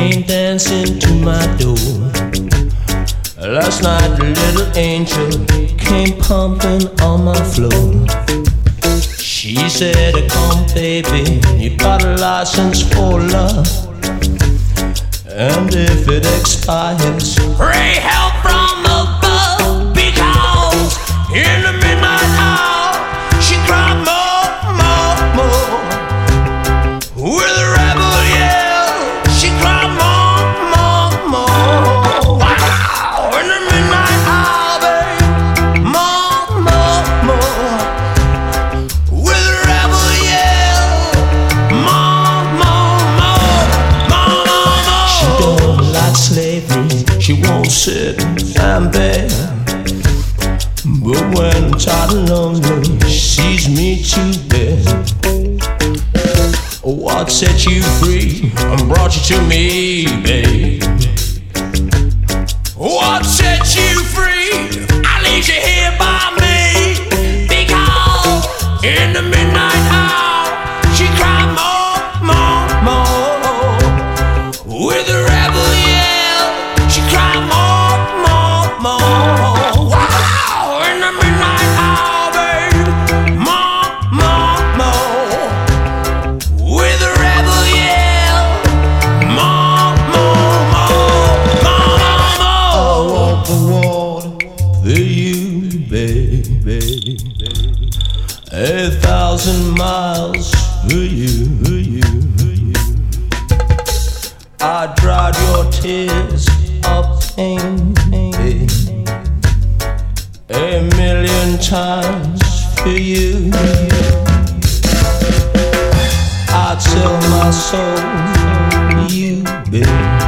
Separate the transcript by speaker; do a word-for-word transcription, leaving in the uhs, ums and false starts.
Speaker 1: came dancing to my door. Last night the little angel came pumping on my floor. She said, come baby, you got a license for love, and if it expires, pray help from above. Because in the midnight hour she cried more, more, more. With a rebel yell she cried more, more, more. Wow! In the midnight hour, babe, more, more, more. With a rebel yell, more, more, more, more, more, more. She don't like slavery, she won't sit and beg. But when I'm tired and lonely, she sees me to bed. What set you free and brought you to me, babe? What set you free? I leave you here by me. Because in the midnight hour she cried more, more, more. With a rebel yell she cried more, more, more. Wow! In the midnight hour, babe, more, more, more. With a rebel yell, more, more, more, more, more, more. I walk the water for you, baby. A thousand miles for you, for you, for you. I dried your tears of pain, baby, a million times for you. I'd sell my soul for you, baby.